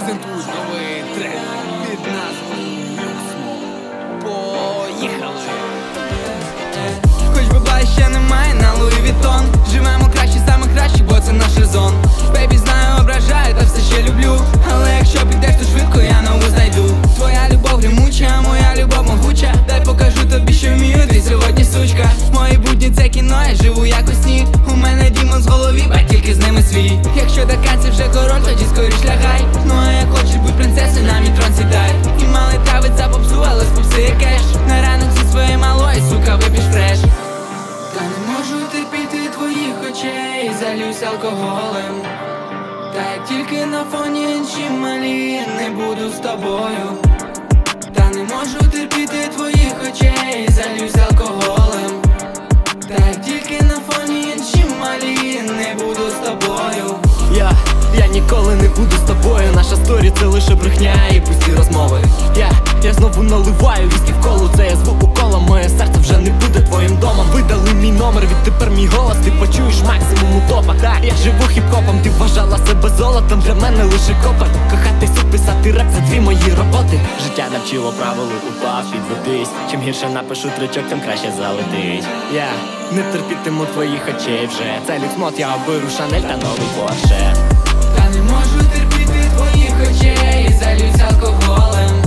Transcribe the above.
презентують новий трек під назвою Люксмо. Поїхали! Хоч бабла ще немає на Луї Віттон, живемо краще, саме краще, бо це наш резон. Бейбі, знаю, ображаю, та все ще люблю. Але якщо підеш, то швидко я нову знайду. Твоя любов гримуча, моя любов могуча. Дай покажу тобі, що вмію, ти сьогодні сучка. Мої будні це кіно, я живу як у сні. У мене дімон з голові, а тільки з ними свій. Якщо така це вже король, тоді скоріш лягай. Ну а як хочеш будь принцесою, на мій трон сідай. І мали травить за попсу, але з попси є кеш. На ранок зі своєї малої, сука, вип'єш фреш. Та не можу терпіти твоїх очей, залюсь алкоголем. Та як тільки на фоні інші малі, не буду з тобою. Та не можу терпіти твоїх очей, залюсь алкоголем. Та як тільки на фоні інші малі, не буду з тобою. Я ніколи не буду з тобою. Наша сторі це лише брехня і пусті розмови. Я знову наливаю віскі в колу, це я звук у коло. Моє серце вже не буде твоїм домом. Видали мій номер, відтепер мій голос ти почуєш максимум у топах. Так, я живу хіп-хопом, ти вважала себе золотом, для мене лише копер. Кохати суд, писати реп, це дві мої роботи. Життя навчило правилу, упав, підведись. Чим гірше напишу тричок, тим краще залетить. Я не терпітиму твоїх очей вже. Це люксмод, я оберу Шанель та новий Порше. Та не можу терпіти твоїх очей, залюсь алкоголем.